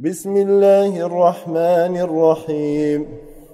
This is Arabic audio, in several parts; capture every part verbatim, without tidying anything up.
بسم الله الرحمن الرحيم.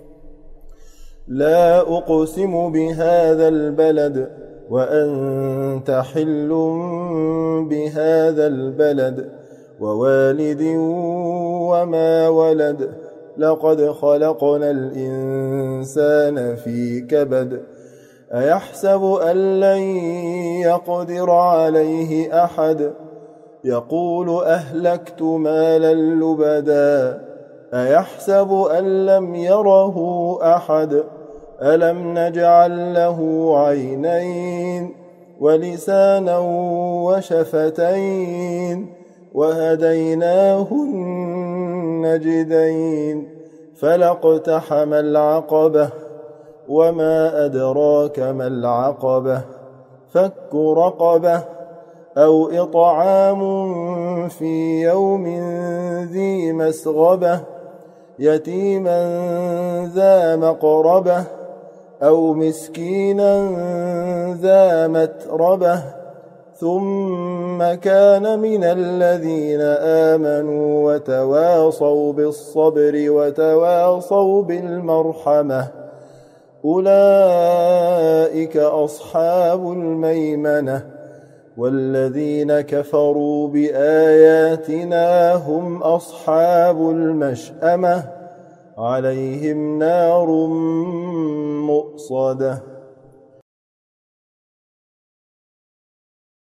لا أقسم بهذا البلد وأنت حل بهذا البلد ووالد وما ولد لقد خلقنا الإنسان في كبد أيحسب أن لن يقدر عليه أحد يقول أهلكت مالا لبدا أيحسب أن لم يره أحد ألم نجعل له عينين ولسانا وشفتين وهديناه النجدين فلاقتحم العقبة وما أدراك ما العقبة فك رقبة أو إطعام في يوم ذي مسغبة يتيما ذا مقربة أو مسكينا ذا متربة ثم كان من الذين آمنوا وتواصوا بالصبر وتواصوا بالمرحمة أولئك أصحاب الميمنة والذين كفروا بآياتنا هم أصحاب المشأمة عليهم نار مؤصدة.